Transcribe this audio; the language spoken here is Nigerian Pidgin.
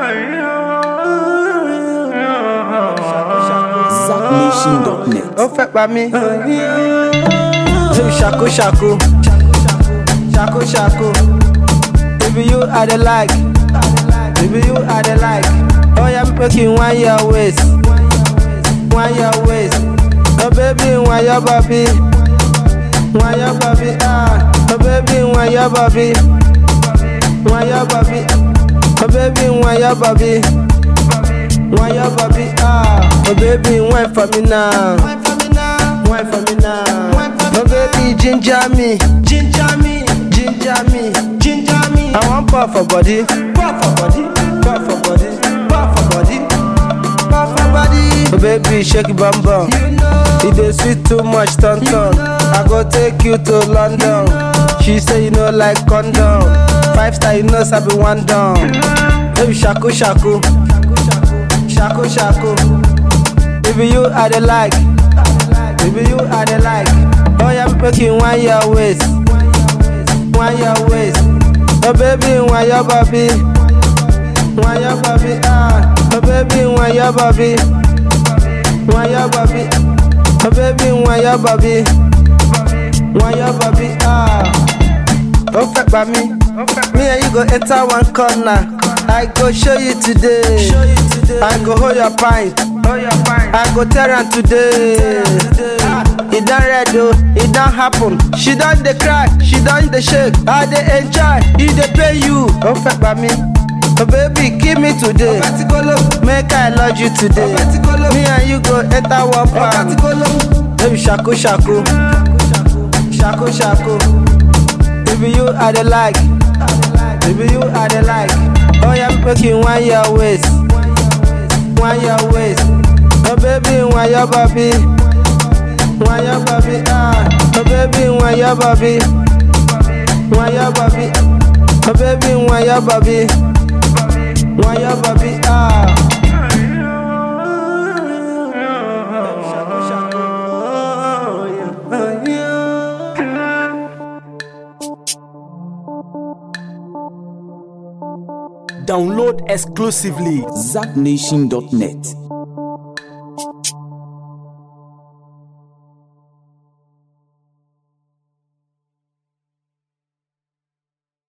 ZackNation.net. Ó fẹ́ pa mí. Ṣàkó ṣàkó. Ṣàkó ṣàkó. Baby you are the like. Baby you are the like. Oh yeah, make you wind your waist. Wind your waist. Oh baby, wind your body. Wind your body, ah. Oh baby, wind your body. Wind your body. Oh baby, wind your body. Wind your body, ah. Oh baby, wine for me now. Wine for me now. Wine for me now. Oh baby, ginger me. Ginger me. Ginger me. Ginger me. I want puff for body. Puff for body. Puff for body. Puff for body. Puff for body. Oh baby, shake it bum bum. You know. It dey sweet too much, ton ton. I go take you to London. She say you know like condom. 5-star, you know sabi one down. Baby, shako shako. Shako shako. Baby you are the like. Baby you are the like. Oh yeah, make you wind your waist. Wind your waist. Oh baby, wind your body. Wind your body, ah. Oh baby, wind your body. Wind your body. Oh baby, wind your body. Wind your body, ah. Ó fẹ́ pa mí. Me and you go enter one corner. I go show you today. I go hold your pint. I go tell am today. It done red though, it done happen. She done dey cry, she done dey shake. I dey enjoy, it dey pay you. Ó fẹ́ pa mí. Oh baby, give me today. Make I love you today. Me and you go enter one pan. Baby, shako shako. Shako shako. Baby, you are the like. Baby, you are the like. Oh yeah, make you wind your waist. Wind your waist. Oh baby, wind your body. Wind your body, ah. Oh baby, wind your body. Wind your body. Oh baby, wind your body. Wind your body, ah. Download exclusively ZackNation.net.